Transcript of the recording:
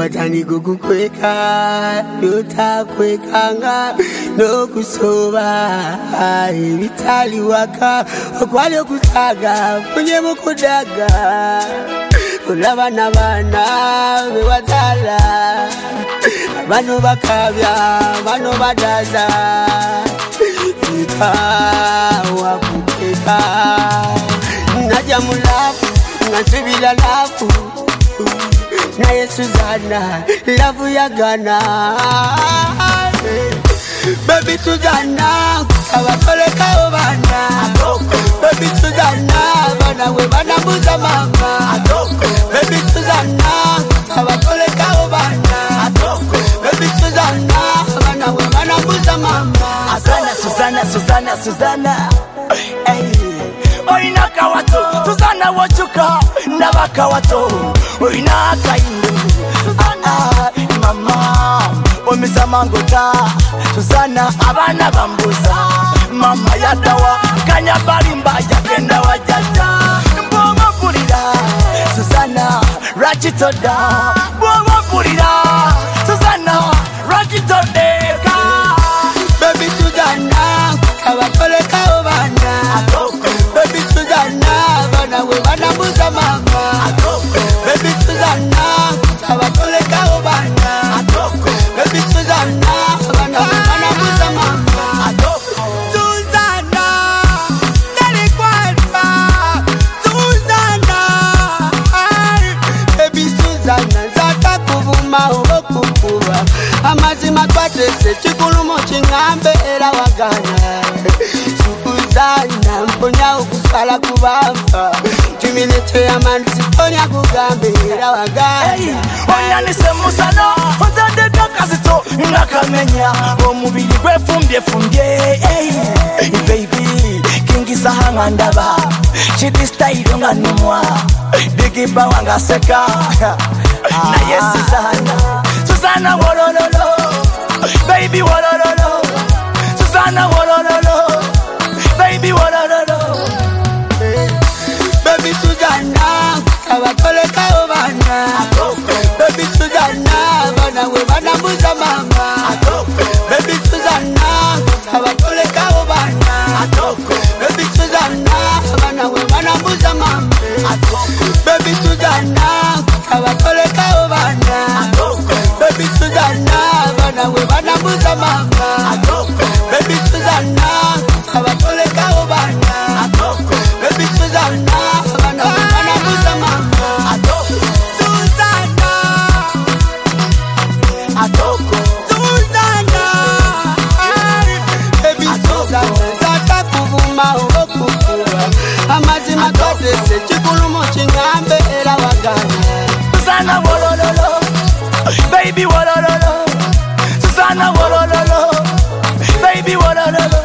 watani kukukweka yotakwekanga no kusoba vitali waka okwali kutaga kunye mukudaga ulabana bana bewatala bano bakabya bano badaza wakukeka naja mulafu nasibila lafu na Yesu zana lafu ya Ghana baby Suzana abatoleka obana baby Suzana bana we bana buza mama baby Suzana abatoleka obana baby Suzana bana we bana buza mama Suzana hey oina kawato Suzana wachuka nabaka wato oina kainu mama omisa mangota Suzana abana bambuza mama yatawa kanya balimba yakenda wajaja mboma pulira Suzana rachitoda mboma pulira Suzana rachitodeka baby Suzana abatoleka obana baby Suzana bana we bana buza mama baby Suzana abatoleka obana baby Suzana bana we bana buza mama Suzana nalikwata Suzana baby Suzana zata kuvuma okukuba amazima twatese chikulumo chingambe era wagana Suzana mponya okusala kubamba tuminete amanzi tonya kugambe era wagana onyanise musana otade kakazito ngakamenya omubiri gwefumbye baby kingisa hangandaba chiti style nganumwa bigiba wangaseka na Yesu Suzana wolololo baby wolololo Suzana wolololo baby wolololo baby Suzana abatoleka obana baby Suzana bana we bana buza mama baby Suzana abatoleka obana baby Suzana bana we bana buza mama baby Suzana abatoleka obana baby Suzana bana we bana buza mama baby Suzana abatoleka obana baby Suzana bana we bana buza mama Suzana Suzana baby Suzana zata kuvuma okukuba amazima twatese chikulumo chingambe era wagana Suzana wolololo baby wolololo Suzana wolololo baby wolololo